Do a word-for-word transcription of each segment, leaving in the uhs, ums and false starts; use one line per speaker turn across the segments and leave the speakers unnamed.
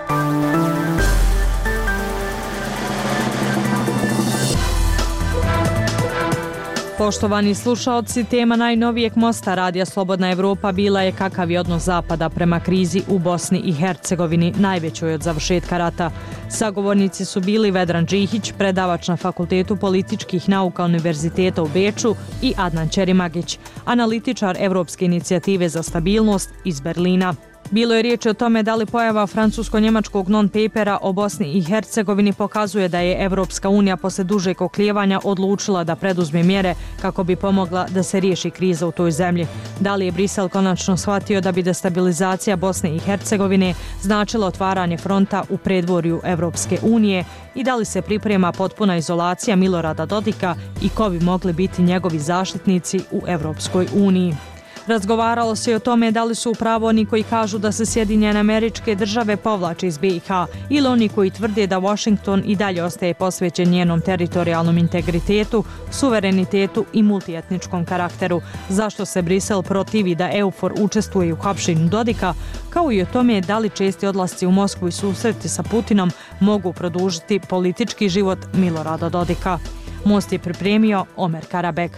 Poštovani slušaoci, tema najnovijeg mosta Radija Slobodna Evropa bila je kakav je odnos Zapada prema krizi u Bosni i Hercegovini, najvećoj od završetka rata. Sagovornici su bili Vedran Džihić, predavač na Fakultetu političkih nauka Univerziteta u Beču, i Adnan Ćerimagić, analitičar Evropske inicijative za stabilnost iz Berlina. Bilo je riječ o tome da li pojava francusko-njemačkog non-papera o Bosni i Hercegovini pokazuje da je Evropska unija posle dužeg oklijevanja odlučila da preduzme mjere kako bi pomogla da se riješi kriza u toj zemlji. Da li je Brisel konačno shvatio da bi destabilizacija Bosne i Hercegovine značila otvaranje fronta u predvorju Evropske unije i da li se priprema potpuna izolacija Milorada Dodika i ko bi mogli biti njegovi zaštitnici u Evropskoj uniji. Razgovaralo se i o tome da li su upravo oni koji kažu da se Sjedinjene Američke Države povlače iz B i H ili oni koji tvrde da Washington i dalje ostaje posvećen njenom teritorijalnom integritetu, suverenitetu i multietničkom karakteru. Zašto se Brisel protivi da EUFOR učestvuje u hapšenju Dodika, kao i o tome da li česti odlasci u Moskvu i susreti sa Putinom mogu produžiti politički život Milorada Dodika. Most je pripremio Omer Karabeg.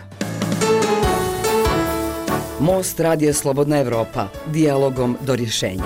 Most Radija Slobodna Evropa, dijalogom do rješenja.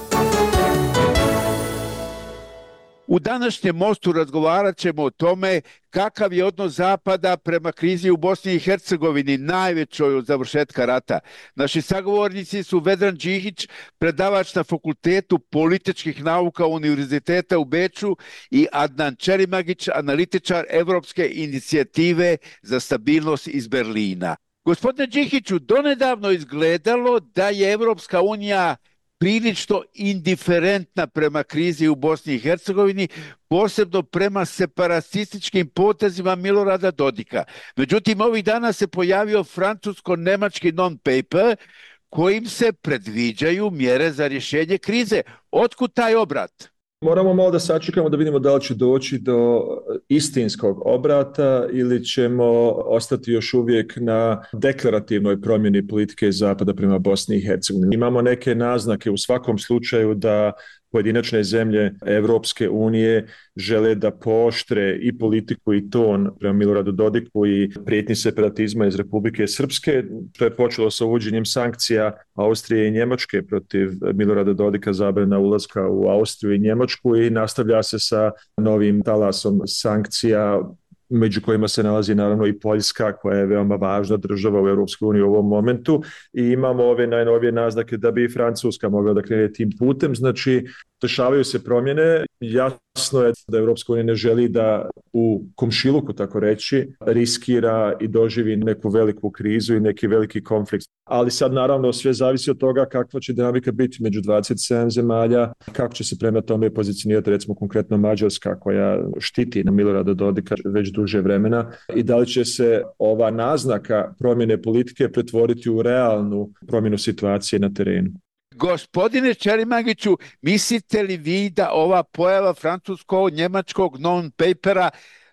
U današnjem mostu razgovarat ćemo o tome kakav je odnos Zapada prema krizi u Bosni i Hercegovini, najvećoj od završetka rata. Naši sagovornici su Vedran Džihić, predavač na Fakultetu političkih nauka Univerziteta u Beču, i Adnan Ćerimagić, analitičar Evropske inicijative za stabilnost iz Berlina. Gospodine Džihiću, donedavno izgledalo da je Evropska unija prilično indiferentna prema krizi u Bosni i Hercegovini, posebno prema separatističkim potezima Milorada Dodika. Međutim, ovih dana se pojavio francusko-nemački non-paper kojim se predviđaju mjere za rješenje krize. Otkud taj obrat?
Moramo malo da sačekamo da vidimo da li će doći do istinskog obrata ili ćemo ostati još uvijek na deklarativnoj promjeni politike Zapada prema Bosni i Hercegovini. Imamo neke naznake u svakom slučaju da pojedinačne zemlje Evropske unije žele da pooštre i politiku i ton prema Miloradu Dodiku i prijetnji separatizma iz Republike Srpske. To je počelo sa uvođenjem sankcija Austrije i Njemačke protiv Milorada Dodika, zabrana ulaska u Austriju i Njemačku, i nastavlja se sa novim talasom sankcija, među kojima se nalazi naravno i Poljska, koja je veoma važna država u Europskoj uniji u ovom momentu, i imamo ove najnovije naznake da bi i Francuska mogla da krene tim putem. Znači, dešavaju se promjene. Jasno je da Europska unija ne želi da u komšiluku, tako reći, riskira i doživi neku veliku krizu i neki veliki konflikt. Ali sad naravno sve zavisi od toga kakva će dinamika biti među dvadeset sedam zemalja, kako će se prema tome pozicionirati recimo konkretno Mađarska, koja štiti na Milorada Dodika već duže vremena, i da li će se ova naznaka promjene politike pretvoriti u realnu promjenu situacije na terenu.
Gospodine Ćerimagiću, mislite li vi da ova pojava francusko-njemačkog non-papera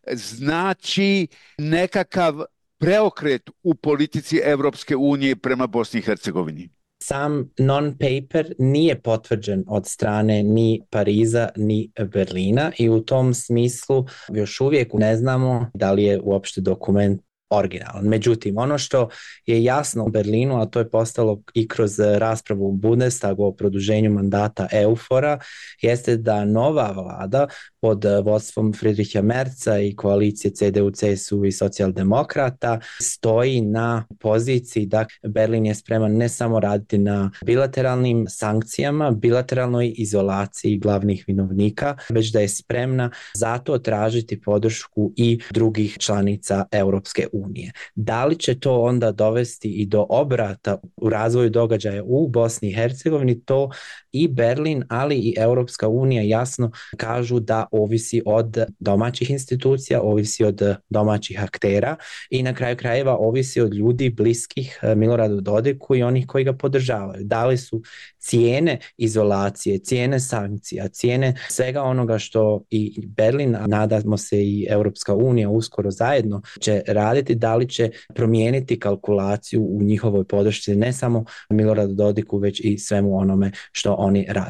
znači nekakav preokret u politici Evropske unije prema Bosni i Hercegovini?
Sam non-paper nije potvrđen od strane ni Pariza ni Berlina i u tom smislu još uvijek ne znamo da li je uopšte dokument originalan. Međutim, ono što je jasno u Berlinu, a to je postalo i kroz raspravu u Bundestagu o produženju mandata EUFOR-a, jeste da nova vlada pod vodstvom Friedricha Merza i koalicije C D U, C S U i socijaldemokrata stoji na poziciji da Berlin je spreman ne samo raditi na bilateralnim sankcijama, bilateralnoj izolaciji glavnih vinovnika, već da je spremna zato tražiti podršku i drugih članica Europske unije. Da li će to onda dovesti i do obrata u razvoju događaja u Bosni i Hercegovini, to i Berlin, ali i Europska unija jasno kažu da ovisi od domaćih institucija, ovisi od domaćih aktera i na kraju krajeva ovisi od ljudi bliskih Miloradu Dodiku i onih koji ga podržavaju. Da li su cijene izolacije, cijene sankcija, cijene svega onoga što i Berlin, a nadamo se i Europska unija uskoro zajedno će raditi, da li će promijeniti kalkulaciju u njihovoj podršci ne samo Miloradu Dodiku, već i svemu onome što oni rade.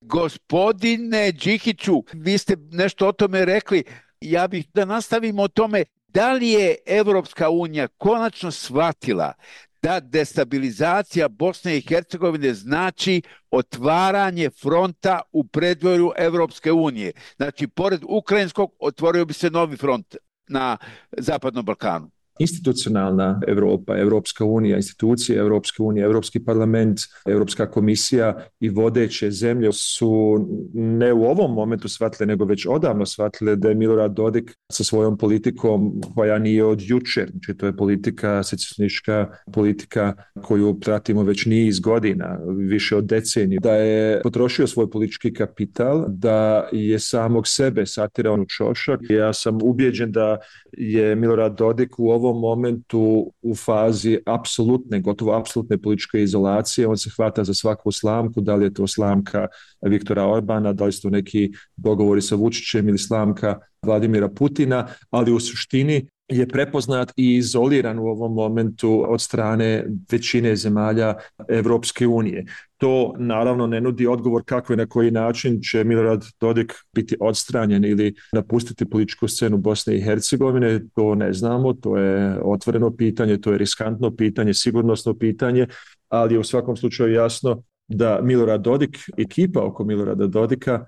Gospodine Đikiću, vi ste nešto o tome rekli. Ja bih da nastavimo o tome. Da li je Evropska unija konačno shvatila da destabilizacija Bosne i Hercegovine znači otvaranje fronta u predvorju Evropske unije? Znači, pored ukrajinskog otvorio bi se novi front na Zapadnom Balkanu.
Institucionalna Europa, Evropska unija, institucije Evropske unije, Evropski parlament, Evropska komisija i vodeće zemlje su ne u ovom momentu shvatile, nego već odavno shvatile da je Milorad Dodik sa svojom politikom koja nije od jučer, znači to je politika, secesionistička politika koju pratimo već niz godina, više od deceniju, da je potrošio svoj politički kapital, da je samog sebe satirao u čošak. Ja sam ubijeđen da je Milorad Dodik u ovom momentu u fazi apsolutne, gotovo apsolutne političke izolacije. On se hvata za svaku slamku, da li je to slamka Viktora Orbana, da li su to neki dogovori sa Vučićem ili slamka Vladimira Putina, ali u suštini je prepoznat i izoliran u ovom momentu od strane većine zemalja Evropske unije. To naravno ne nudi odgovor kako i na koji način će Milorad Dodik biti odstranjen ili napustiti političku scenu Bosne i Hercegovine. To ne znamo, to je otvoreno pitanje, to je riskantno pitanje, sigurnosno pitanje, ali je u svakom slučaju jasno da Milorad Dodik, ekipa oko Milorada Dodika,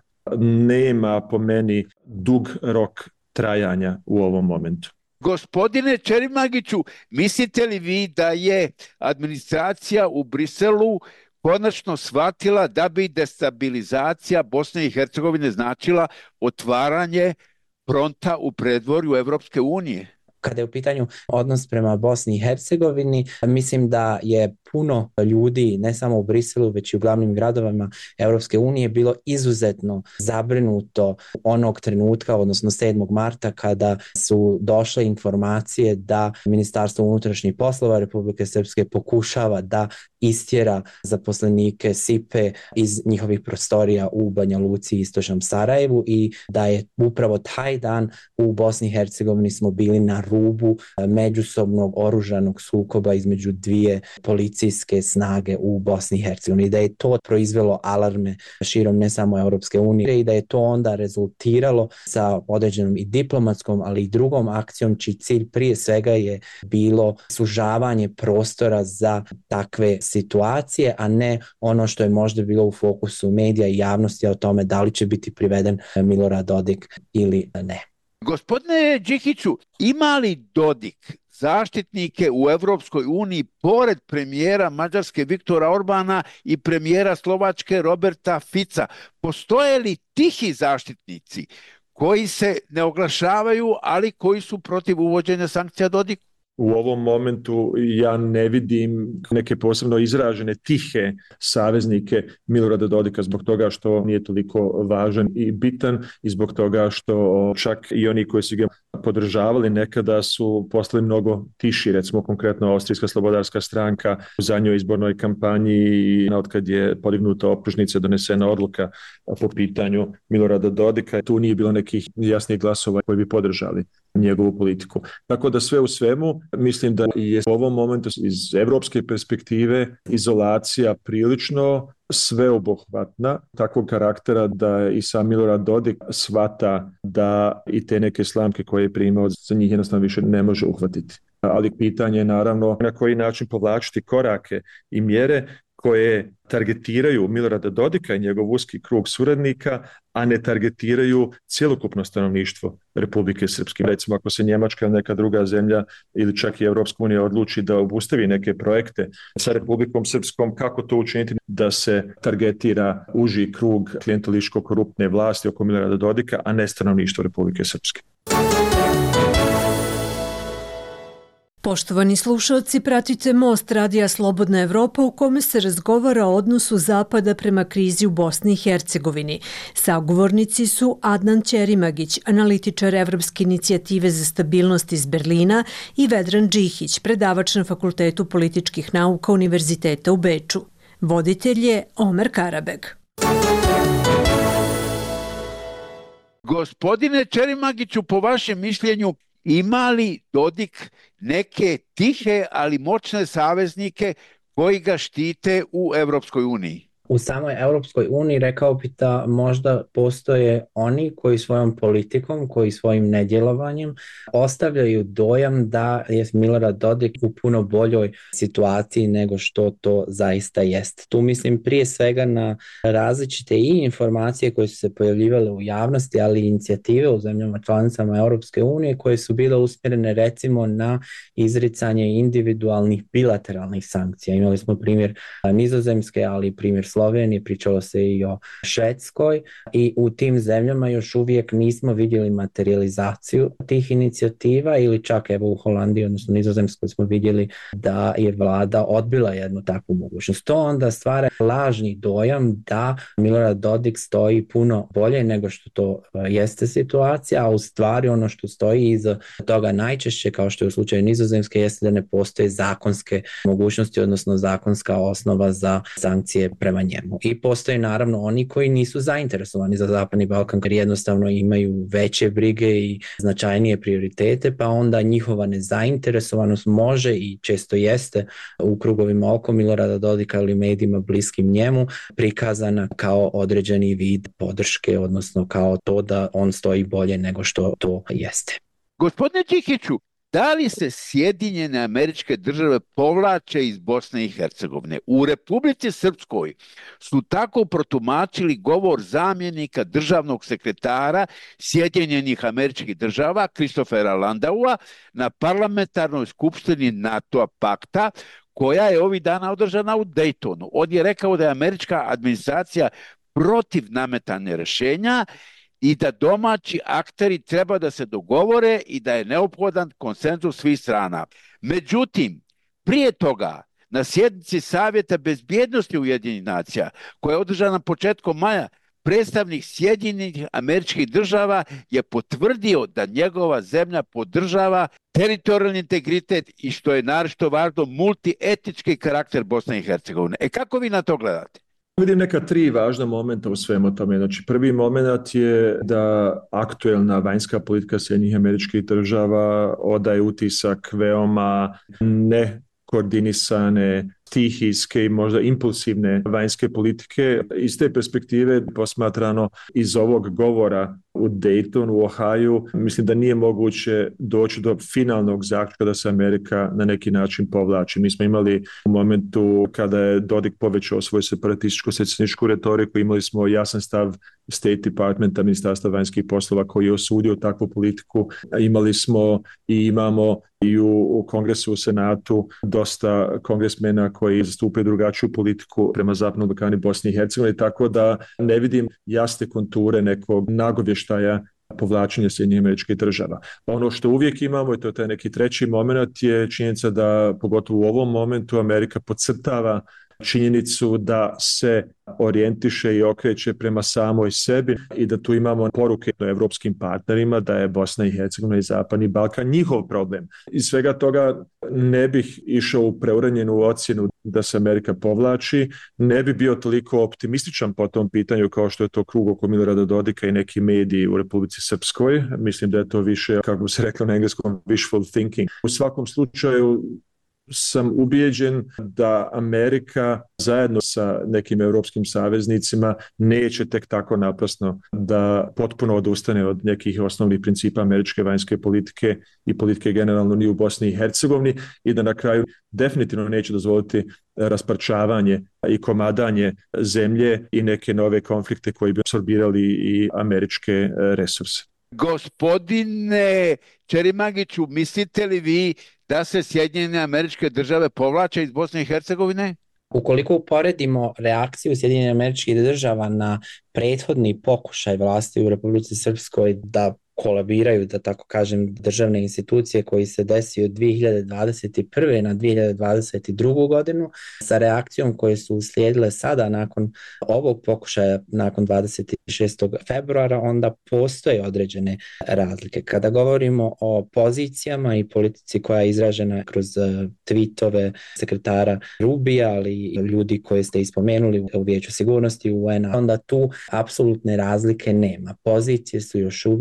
nema po meni dug rok trajanja u ovom momentu.
Gospodine Čerimagiću, mislite li vi da je administracija u Briselu konačno shvatila da bi destabilizacija Bosne i Hercegovine značila otvaranje fronta u predvorju Evropske unije?
Kada je u pitanju odnos prema Bosni i Hercegovini, mislim da je puno ljudi, ne samo u Briselu, već i u glavnim gradovima Evropske unije, bilo izuzetno zabrinuto onog trenutka, odnosno sedmog marta, kada su došle informacije da Ministarstvo unutrašnjih poslova Republike Srpske pokušava da istjera zaposlenike S I P E iz njihovih prostorija u Banja Luci i istočnom Sarajevu i da je upravo taj dan u Bosni i Hercegovini smo bili na rubu međusobnog oružanog sukoba između dvije policijske snage u Bosni i Hercegovini i da je to proizvelo alarme širom ne samo Europske unije i da je to onda rezultiralo sa određenom i diplomatskom, ali i drugom akcijom čiji cilj prije svega je bilo sužavanje prostora za takve situacije, a ne ono što je možda bilo u fokusu medija i javnosti o tome da li će biti priveden Milorad Dodik ili ne.
Gospodine Đikiću, ima li Dodik zaštitnike u Evropskoj uniji pored premijera Mađarske Viktora Orbana i premijera Slovačke Roberta Fica? Postoje li tihi zaštitnici koji se ne oglašavaju, ali koji su protiv uvođenja sankcija Dodiku?
U ovom momentu ja ne vidim neke posebno izražene tihe saveznike Milorada Dodika zbog toga što nije toliko važan i bitan i zbog toga što čak i oni koji su ga podržavali nekada su postali mnogo tiši, recimo konkretno Austrijska slobodarska stranka u zadnjoj izbornoj kampanji i otkad je podignuta optužnica, donesena odluka po pitanju Milorada Dodika, tu nije bilo nekih jasnih glasova koji bi podržali njegovu politiku. Tako da sve u svemu mislim da je u ovom momentu iz evropske perspektive izolacija prilično sveobuhvatna, takvog karaktera da i sam Milorad Dodik shvata da i te neke slamke koje je primao za njih jednostavno više ne može uhvatiti. Ali pitanje je naravno na koji način povlačiti korake i mjere koje targetiraju Milorada Dodika i njegov uski krug suradnika, a ne targetiraju cjelokupno stanovništvo Republike Srpske. Recimo ako se Njemačka ili neka druga zemlja ili čak i Evropska unija odluči da obustavi neke projekte sa Republikom Srpskom, kako to učiniti da se targetira uži krug klijentelističko-koruptne vlasti oko Milorada Dodika, a ne stanovništvo Republike Srpske.
Poštovani slušalci, pratite Most Radija Slobodna Evropa u kome se razgovara o odnosu Zapada prema krizi u Bosni i Hercegovini. Sagovornici su Adnan Ćerimagić, analitičar Evropske inicijative za stabilnost iz Berlina, i Vedran Đikić, predavač na Fakultetu političkih nauka Univerziteta u Beču. Voditelj je Omer Karabeg.
Gospodine Ćerimagiću, po vašem mišljenju, ima li Dodik neke tihe, ali moćne saveznike koji ga štite u Evropskoj uniji?
U samoj Europskoj uniji rekao bi da možda postoje oni koji svojom politikom, koji svojim nedjelovanjem ostavljaju dojam da je Milorad Dodik u puno boljoj situaciji nego što to zaista jest. Tu mislim prije svega na različite i informacije koje su se pojavljivale u javnosti, ali i inicijative u zemljama članicama Europske unije koje su bile usmjerene recimo na izricanje individualnih bilateralnih sankcija. Imali smo primjer Nizozemske, ali i primjer Slovenije, pričalo se i o Švedskoj i u tim zemljama još uvijek nismo vidjeli materializaciju tih inicijativa ili čak evo u Holandiji, odnosno Nizozemskoj smo vidjeli da je vlada odbila jednu takvu mogućnost. To onda stvara lažni dojam da Milorad Dodik stoji puno bolje nego što to jeste situacija, a u stvari ono što stoji iza toga najčešće, kao što je u slučaju Nizozemske, jeste da ne postoje zakonske mogućnosti, odnosno zakonska osnova za sankcije prema njemu. I postoje naravno oni koji nisu zainteresovani za Zapadni Balkan, jer jednostavno imaju veće brige i značajnije prioritete, pa onda njihova nezainteresovanost može i često jeste u krugovima oko Milorada Dodika ili medijima bliskim njemu prikazana kao određeni vid podrške, odnosno kao to da on stoji bolje nego što to jeste.
Gospodine Čikiću, da li se Sjedinjene Američke Države povlače iz Bosne i Hercegovine? U Republici Srpskoj su tako protumačili govor zamjenika državnog sekretara Sjedinjenih Američkih Država Christophera Landaua na parlamentarnoj skupštini NATO pakta koja je ovih dana održana u Daytonu. On je rekao da je američka administracija protiv nametanja rješenja i da domaći akteri treba da se dogovore i da je neophodan konsenzus svih strana. Međutim, prije toga, na sjednici Savjeta bezbjednosti Ujedinjenih nacija, koja je održana početkom maja, predstavnik Sjedinjenih Američkih Država je potvrdio da njegova zemlja podržava teritorijalni integritet i, što je naročito važno, multietnički karakter Bosne i Hercegovine. E kako vi na to gledate?
Vidim neka tri važna momenta u svemu tome. Znači, prvi moment je da aktuelna vanjska politika Sjedinjenih Američkih Država odaje utisak veoma nekoordinisane, stihijske i možda impulsivne vanjske politike. Iz te perspektive posmatrano iz ovog govora u Daytonu, u Ohaju, mislim da nije moguće doći do finalnog zaključka da se Amerika na neki način povlači. Mi smo imali u momentu kada je Dodik povećao svoju separatističko-secesionističku retoriku, imali smo jasan stav State Departmenta, Ministarstva vanjskih poslova koji je osudio takvu politiku. Imali smo i imamo i u, u Kongresu, u Senatu dosta kongresmena koji zastupaju drugačiju politiku prema Zapadnom Balkanu i Bosni i Hercegovini, tako da ne vidim jasne konture nekog nagovještaja povlačenja Sjedinjenih Američkih Država. Ono što uvijek imamo, i to je taj neki treći moment, je činjenica da pogotovo u ovom momentu Amerika podcrtava činjenicu da se orijentiše i okreće prema samoj sebi i da tu imamo poruke evropskim partnerima da je Bosna i Hercegovina i Zapadni Balkan njihov problem. Iz svega toga ne bih išao u preuranjenu ocjenu da se Amerika povlači, ne bi bio toliko optimističan po tom pitanju kao što je to krug oko Milorada Dodika i neki mediji u Republici Srpskoj. Mislim da je to više, kako bi se reklo na engleskom, wishful thinking. U svakom slučaju sam ubijeđen da Amerika zajedno sa nekim europskim saveznicima neće tek tako naprasno da potpuno odustane od nekih osnovnih principa američke vanjske politike i politike generalno ni u Bosni i Hercegovini i da na kraju definitivno neće dozvoliti rasparčavanje i komadanje zemlje i neke nove konflikte koji bi apsorbirali i američke resurse.
Gospodine Čerimagiću, mislite li vi da se Sjedinjene Američke Države povlače iz Bosne i Hercegovine?
Ukoliko uporedimo reakciju Sjedinjenih Američkih Država na prethodni pokušaj vlasti u Republici Srpskoj da kolabiraju, da tako kažem, državne institucije koji se desio od dvije hiljade dvadeset prve na dvije hiljade dvadeset drugu godinu sa reakcijom koje su uslijedile sada nakon ovog pokušaja, nakon dvadeset šestog februara, onda postoje određene razlike. Kada govorimo o pozicijama i politici koja je izražena kroz tweetove sekretara Rubija, ali i ljudi koje ste ispomenuli u Vijeću sigurnosti U N-a, onda tu apsolutne razlike nema. Pozicije su još uvijek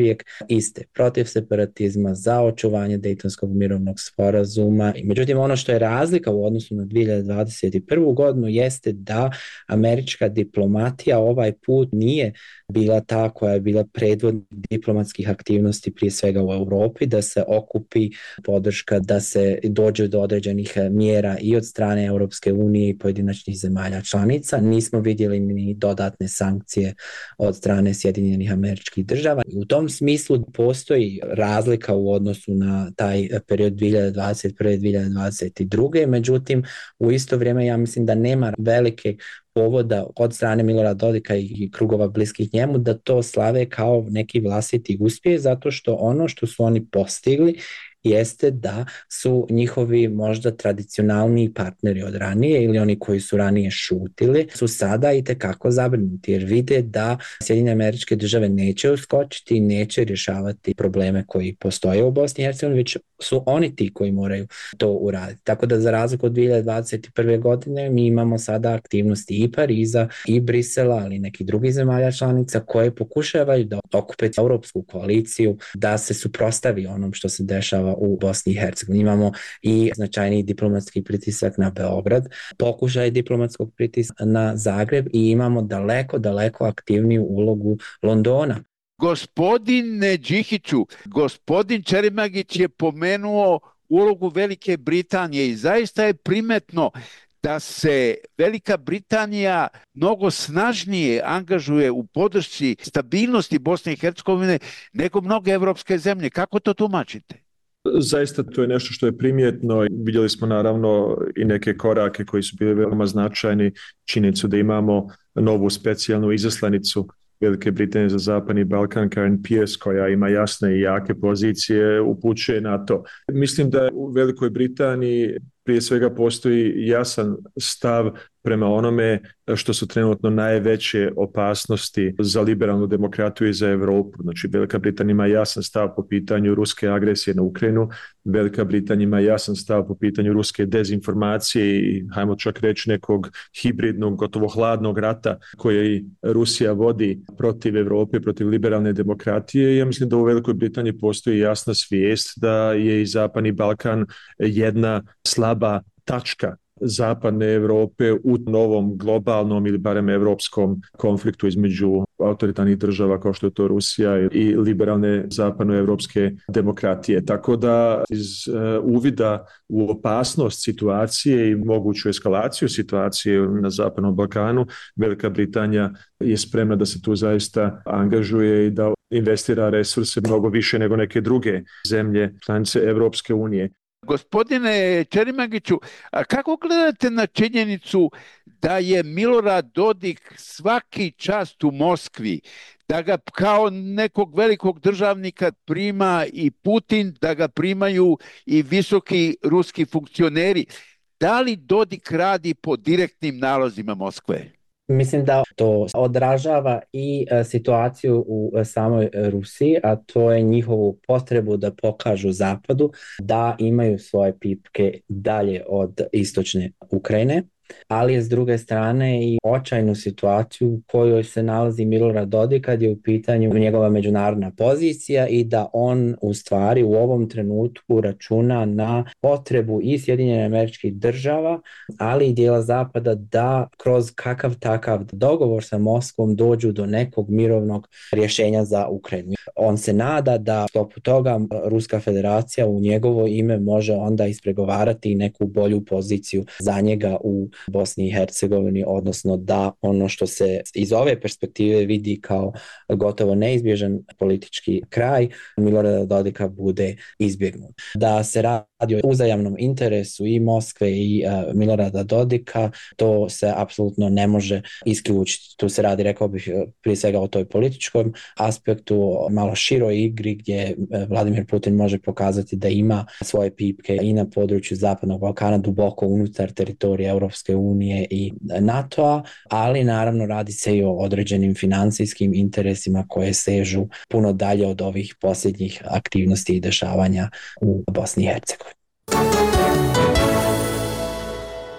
iste, protiv separatizma, za očuvanje Dejtonskog mirovnog sporazuma. Međutim, ono što je razlika u odnosu na dvije hiljade dvadeset prvu godinu jeste da američka diplomatija ovaj put nije bila ta koja je bila predvodnik diplomatskih aktivnosti prije svega u Europi, da se okupi podrška, da se dođe do određenih mjera i od strane Europske unije i pojedinačnih zemalja članica. Nismo vidjeli ni dodatne sankcije od strane Sjedinjenih Američkih Država. U tom smislu postoji razlika u odnosu na taj period dvije hiljade dvadeset prve do dvije hiljade dvadeset druge. Međutim, u isto vrijeme ja mislim da nema velike povoda od strane Milorada Dodika i krugova bliskih njemu da to slave kao neki vlastiti uspjeh, zato što ono što su oni postigli jeste da su njihovi možda tradicionalni partneri od ranije ili oni koji su ranije šutili su sada i tekako zabrinuti jer vide da Sjedinjene Američke Države neće uskočiti i neće rješavati probleme koji postoje u Bosni i Hercegovini, već su oni ti koji moraju to uraditi. Tako da za razliku od dvije hiljade dvadeset prve godine mi imamo sada aktivnosti i Pariza i Brisela, ali i neki drugi zemalja članica koje pokušavaju da okupe europsku koaliciju, da se suprotstavi onom što se dešava u Bosni i Hercegovini. Imamo i značajni diplomatski pritisak na Beograd, pokušaj diplomatskog pritiska na Zagreb i imamo daleko, daleko aktivniju ulogu Londona.
Gospodine Đikiću, gospodin Čerimagić je pomenuo ulogu Velike Britanije i zaista je primetno da se Velika Britanija mnogo snažnije angažuje u podršci stabilnosti Bosne i Hercegovine nego mnoge evropske zemlje. Kako to tumačite?
Zaista to je nešto što je primjetno. Vidjeli smo naravno i neke korake koji su bili veoma značajni. Činjenicu da imamo novu specijalnu izaslanicu Velike Britanije za Zapadni Balkan, Karen Pierce, koja ima jasne i jake pozicije, upućuje na to. Mislim da u Velikoj Britaniji prije svega postoji jasan stav prema onome što su trenutno najveće opasnosti za liberalnu demokratiju i za Europu. Znači, Velika Britanija ima jasan stav po pitanju ruske agresije na Ukrajinu, Velika Britanija ima jasan stav po pitanju ruske dezinformacije i, hajmo čak reći, nekog hibridnog, gotovo hladnog rata koji Rusija vodi protiv Europe, protiv liberalne demokratije. Ja mislim da u Velikoj Britaniji postoji jasna svijest da je i Zapadni Balkan jedna slaba tačka Zapadne Europe u novom globalnom ili barem europskom konfliktu između autoritarnih država kao što je to Rusija i liberalne zapadnoevropske demokratije. Tako da iz uh, uvida u opasnost situacije i moguću eskalaciju situacije na Zapadnom Balkanu, Velika Britanija je spremna da se tu zaista angažuje i da investira resurse mnogo više nego neke druge zemlje članice Europske unije.
Gospodine Čerimagiću, a kako gledate na činjenicu da je Milorad Dodik svaki čas u Moskvi, da ga kao nekog velikog državnika prima i Putin, da ga primaju i visoki ruski funkcioneri? Da li Dodik radi po direktnim nalozima Moskve?
Mislim da to odražava i situaciju u samoj Rusiji, a to je njihovu potrebu da pokažu Zapadu da imaju svoje pipke dalje od istočne Ukrajine, ali je s druge strane i očajnu situaciju u kojoj se nalazi Milorad Dodik kad je u pitanju njegova međunarodna pozicija i da on u stvari u ovom trenutku računa na potrebu i Sjedinjenih Američkih Država, ali i dijela Zapada da kroz kakav takav dogovor sa Moskvom dođu do nekog mirovnog rješenja za Ukrajinu. On se nada da u sklopu toga Ruska Federacija u njegovo ime može onda ispregovarati neku bolju poziciju za njega u Bosni i Hercegovini, odnosno da ono što se iz ove perspektive vidi kao gotovo neizbježan politički kraj Milorada Dodika bude izbjegnut. Da se radi o uzajamnom interesu i Moskve i uh, Milorada Dodika, to se apsolutno ne može isključiti. Tu se radi, rekao bih, prije svega o toj političkom aspektu, malo široj igri gdje Vladimir Putin može pokazati da ima svoje pipke i na području Zapadnog Balkana, duboko unutar teritorija Europske unije i NATO-a, ali naravno radi se i o određenim financijskim interesima koje sežu puno dalje od ovih posljednjih aktivnosti i dešavanja u Bosni i Hercegovini.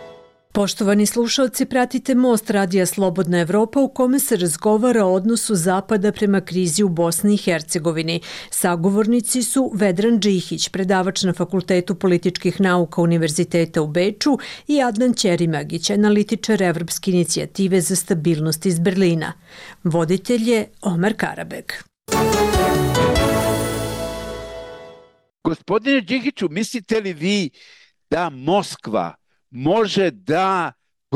Poštovani slušalci, pratite Most radija Slobodna Evropa u kome se razgovara o odnosu Zapada prema krizi u Bosni i Hercegovini. Sagovornici su Vedran Džihić, predavač na Fakultetu političkih nauka Univerziteta u Beču, i Adnan Ćerimagić, analitičar Evropske inicijative za stabilnost iz Berlina. Voditelj je Omer Karabek.
Gospodine Džihiću, mislite li vi da Moskva može da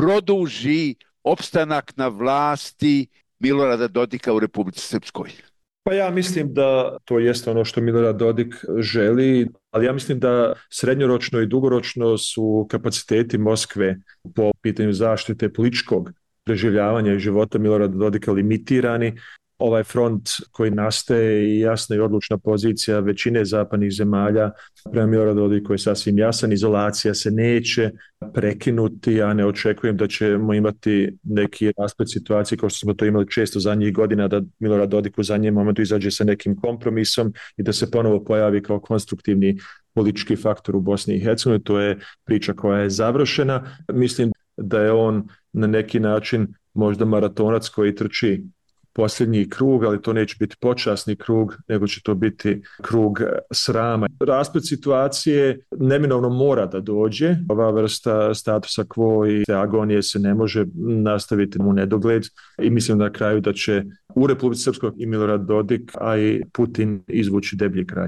produži opstanak na vlasti Milorada Dodika u Republici Srpskoj?
Pa ja mislim da to jeste ono što Milorad Dodik želi, ali ja mislim da srednjoročno i dugoročno su kapaciteti Moskve po pitanju zaštite političkog preživljavanja i života Milorada Dodika limitirani. Ovaj front koji nastaje i jasna i odlučna pozicija većine zapadnih zemalja prema Miloradu Dodiku je sasvim jasan. Izolacija se neće prekinuti, ja ne očekujem da ćemo imati neki rasplet situacije kao što smo to imali često zadnjih godina, da Milorad Dodik u zadnjem momentu izađe sa nekim kompromisom i da se ponovo pojavi kao konstruktivni politički faktor u Bosni i Hercegovini. To je priča koja je završena. Mislim da je on na neki način možda maratonac koji trči posljednji krug, ali to neće biti počasni krug, nego će to biti krug srama. Rasplet situacije neminovno mora da dođe. Ova vrsta statusa quo i agonije se ne može nastaviti u nedogled i mislim na kraju da će u Republici Srpskoj i Milorad Dodik, a i Putin izvući deblji kraj.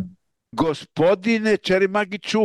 Gospodine Ćerimagiću,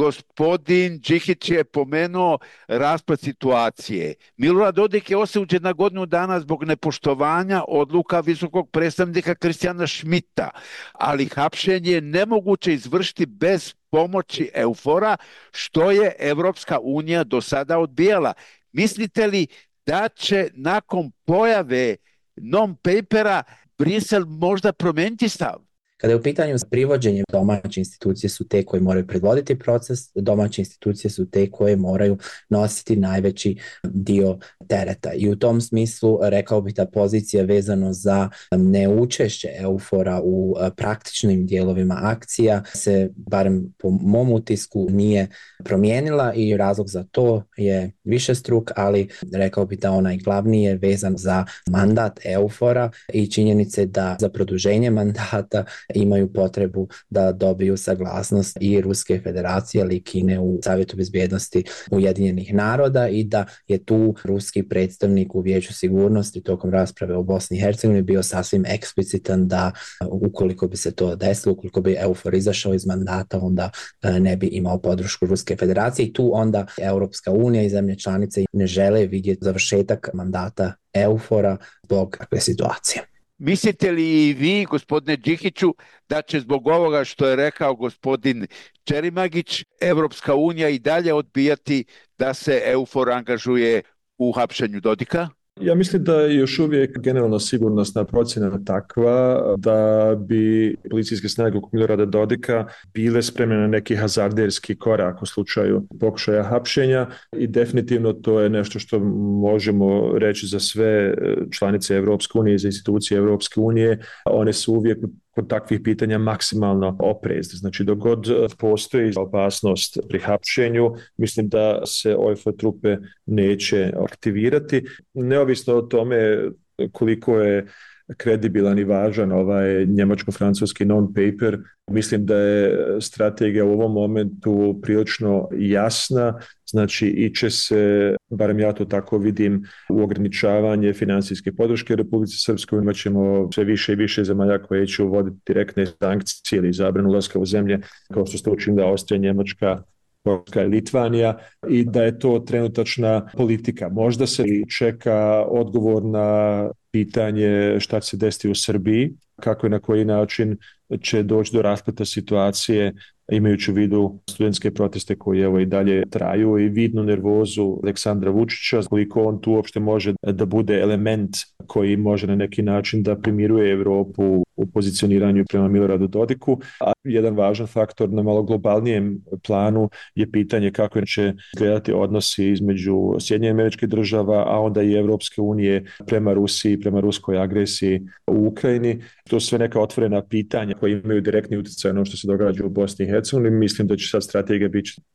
gospodin Džihić je pomenuo raspad situacije. Milorad Dodik je osuđen na godinu dana zbog nepoštovanja odluka visokog predstavnika Kristijana Šmita, ali hapšenje je nemoguće izvršiti bez pomoći EUFOR-a, što je Evropska unija do sada odbijala. Mislite li da će nakon pojave non-papera Brisel možda promijeniti stav?
Kada je u pitanju privođenje, domaće institucije su te koje moraju predvoditi proces, domaće institucije su te koje moraju nositi najveći dio tereta. I u tom smislu rekao bih da pozicija vezano za neučešće EUFOR-a u praktičnim dijelovima akcija se, barem po mom utisku, nije promijenila i razlog za to je višestruk, ali rekao bih da onaj glavni je vezan za mandat EUFOR-a i činjenice da za produženje mandata imaju potrebu da dobiju saglasnost i Ruske federacije, ali i Kine u Savjetu bezbjednosti Ujedinjenih naroda i da je tu ruski predstavnik u Vijeću sigurnosti tokom rasprave o Bosni i Hercegovini bio sasvim eksplicitan da ukoliko bi se to desilo, ukoliko bi EUFOR izašao iz mandata, onda ne bi imao podršku Ruske federacije i tu onda Europska unija i zemlje članice ne žele vidjeti završetak mandata EUFOR-a zbog takve situacije.
Mislite li i vi, gospodine Džihiću, da će zbog ovoga što je rekao gospodin Ćerimagić, Evropska unija i dalje odbijati da se EUFOR angažuje u hapšenju Dodika?
Ja mislim da je još uvijek generalno sigurnosna procjena takva da bi policijske snage oko Milorada Dodika bile spremne na neki hazarderski korak u slučaju pokušaja hapšenja i definitivno to je nešto što možemo reći za sve članice Evropske unije i za institucije Evropske unije. One su uvijek kod takvih pitanja maksimalno oprezne. Znači, dok god postoji opasnost pri hapšenju, mislim da se O F trupe neće aktivirati. Neovisno o tome koliko je kredibilan i važan ovaj njemačko-francuski non-paper, mislim da je strategija u ovom momentu prilično jasna, znači iće se, barem ja to tako vidim, u ograničavanje financijske podrške Republici Srpskoj. Imat ćemo sve više i više zemalja koje će uvoditi direktne sankcije ili zabranu ulaska u zemlje, kao što ste učinili Austrija, Njemačka, Poljska i Litvanija, i da je to trenutačna politika. Možda se čeka odgovor na pitanje šta će se desiti u Srbiji, kako i na koji način će doći do raspleta situacije, imajući u vidu studentske proteste koji evo i dalje traju i vidnu nervozu Aleksandra Vučića, koliko on tu uopšte može da bude element koji može na neki način da primiruje Evropu u pozicioniranju prema Miloradu Dodiku. A jedan važan faktor na malo globalnijem planu je pitanje kako će izgledati odnosi između Sjedinjenih Američkih Država, a onda i Evropske unije prema Rusiji, prema ruskoj agresiji u Ukrajini. To su sve neka otvorena pitanja koje imaju direktni utjecaj na ono što se događa u Bosni i Hercegovini. Mislim da će sad strategija biti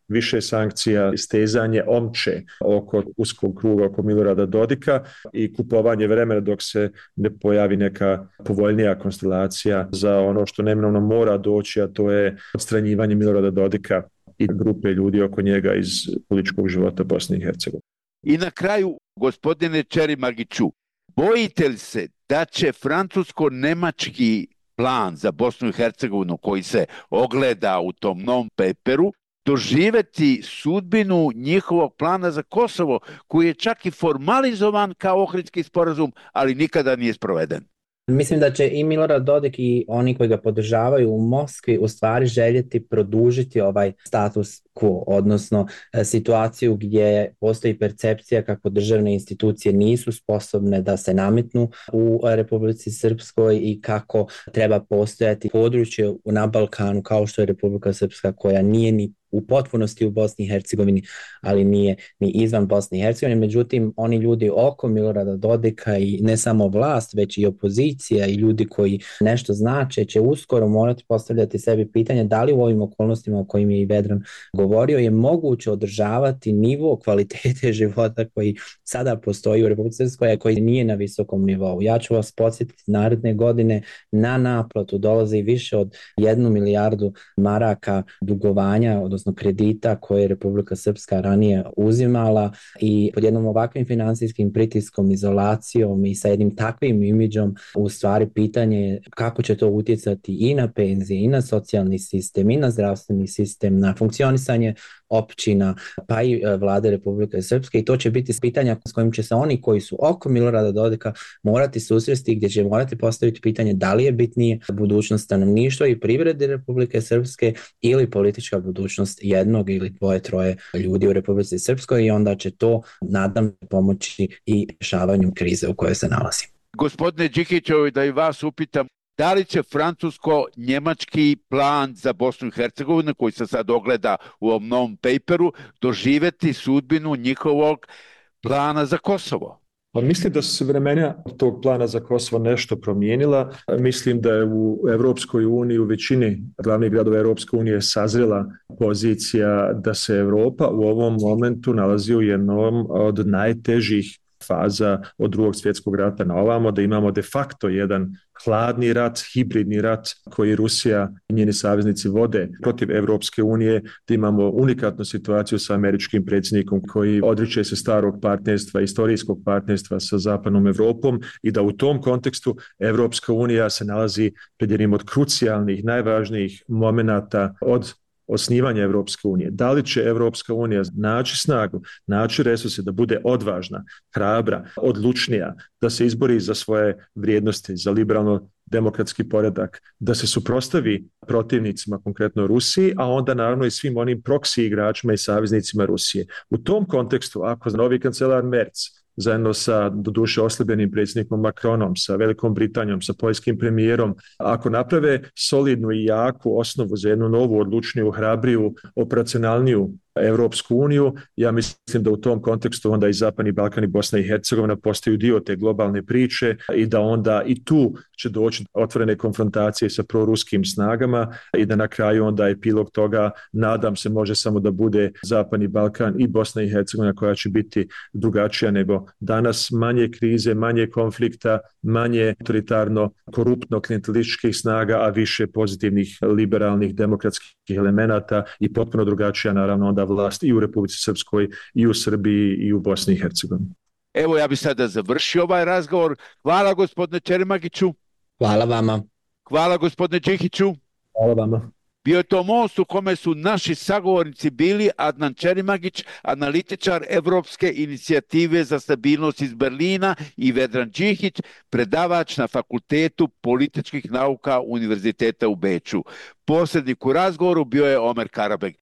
više sankcija, stezanje omče oko uskog kruga, oko Milorada Dodika i kupovanje vremena dok se ne pojavi neka povoljnija konstelacija za ono što neminovno mora doći, a to je odstranjivanje Milorada Dodika i grupe ljudi oko njega iz političkog života Bosne i Hercegovine.
I na kraju, gospodine Čerimagiću, bojite li se da će francusko-nemački plan za Bosnu i Hercegovinu koji se ogleda u tom non-paperu doživjeti sudbinu njihovog plana za Kosovo, koji je čak i formalizovan kao Ohridski sporazum, ali nikada nije sproveden?
Mislim da će i Milorad Dodik i oni koji ga podržavaju u Moskvi u stvari željeti produžiti ovaj status quo, odnosno situaciju gdje postoji percepcija kako državne institucije nisu sposobne da se nametnu u Republici Srpskoj i kako treba postojati područje na Balkanu kao što je Republika Srpska, koja nije ni u potpunosti u Bosni i Hercegovini, ali nije ni izvan Bosne i Hercegovine. Međutim, oni ljudi oko Milorada Dodika i ne samo vlast, već i opozicija i ljudi koji nešto znače će uskoro morati postavljati sebi pitanje da li u ovim okolnostima o kojim je i Vedran govorio je moguće održavati nivo kvalitete života koji sada postoji u Republici Srpskoj, a koji nije na visokom nivou. Ja ću vas podsjetiti, naredne godine na naplatu dolazi više od jednu milijardu maraka dugovanja, odnosno kredita koje je Republika Srpska ranije uzimala, i pod jednom ovakvim finansijskim pritiskom, izolacijom i sa jednim takvim imidžom u stvari pitanje je kako će to utjecati i na penzije, i na socijalni sistem, i na zdravstveni sistem, na funkcionisanje općina, pa i vlade Republike Srpske, i to će biti pitanja s kojim će se oni koji su oko Milorada Dodika morati susresti, gdje će morati postaviti pitanje da li je bitnije budućnost stanovništva i privrede Republike Srpske ili politička budućnost jednog ili dvoje, troje ljudi u Republici Srpskoj, i onda će to, nadam, pomoći i rješavanju krize u kojoj se nalazi.
Gospodine Đikićevi, da i vas upitam, da li će francusko-njemački plan za Bosnu i Hercegovinu, koji se sad ogleda u ovom novom paperu, doživjeti sudbinu njihovog plana za Kosovo?
Pa mislim da su se vremena tog plana za Kosovo nešto promijenila. Mislim da je u Europskoj uniji, u većini glavnih gradova Europske unije sazrela pozicija da se Europa u ovom momentu nalazi u jednom od najtežih faza od drugog svjetskog rata na ovamo, da imamo de facto jedan hladni rat, hibridni rat koji Rusija i njeni saveznici vode protiv Europske unije, da imamo unikatnu situaciju sa američkim predsjednikom koji odriče se starog partnerstva, istorijskog partnerstva sa zapadnom Europom, i da u tom kontekstu Europska unija se nalazi pred jednim od krucijalnih, najvažnijih momenata od osnivanja Europske unije. Da li će Europska unija naći snagu, naći resurse da bude odvažna, hrabra, odlučnija, da se izbori za svoje vrijednosti, za liberalno demokratski poredak, da se suprotstavi protivnicima, konkretno Rusiji, a onda naravno i svim onim proksi igračima i saveznicima Rusije. U tom kontekstu, ako novi kancelar Merz zajedno sa doduše oslabljenim predsjednikom Macronom, sa Velikom Britanijom, sa poljskim premijerom, ako naprave solidnu i jaku osnovu za jednu novu, odlučniju, hrabriju, operacionalniju Europsku uniju, ja mislim da u tom kontekstu onda i Zapadni Balkan i Bosna i Hercegovina postaju dio te globalne priče, i da onda i tu će doći otvorene konfrontacije sa proruskim snagama, i da na kraju onda epilog toga, nadam se, može samo da bude Zapadni Balkan i Bosna i Hercegovina, koja će biti drugačija nego danas, manje krize, manje konflikta, manje autoritarno, koruptno, klijentelističkih snaga, a više pozitivnih, liberalnih, demokratskih elemenata, i potpuno drugačija naravno onda vlast i u Republici Srpskoj, i u Srbiji, i u Bosni i Hercegovini.
Evo, ja bih sada završio ovaj razgovor. Hvala gospodine Čerimagiću.
Hvala vama.
Hvala gospodine Đikiću.
Hvala vama.
Bio je to most u kome su naši sagovornici bili Adnan Čerimagić, analitičar Evropske inicijative za stabilnost iz Berlina, i Vedran Đikić, predavač na Fakultetu političkih nauka Univerziteta u Beču. Posrednik u razgovoru bio je Omer Karabeg.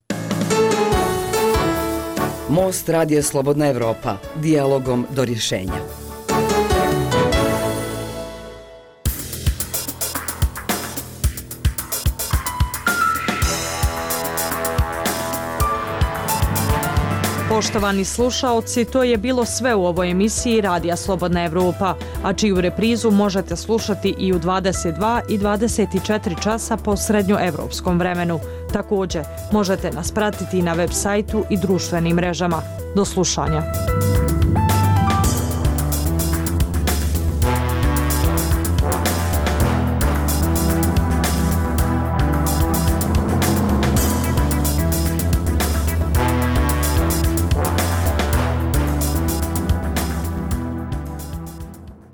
Most Radija Slobodna Evropa, dijalogom do rješenja.
Poštovani slušaoci, to je bilo sve u ovoj emisiji Radija Slobodna Evropa, a čiju reprizu možete slušati i u dvadeset dva i dvadeset četiri časa po srednjoevropskom vremenu. Također, možete nas pratiti na web sajtu i društvenim mrežama. Do slušanja.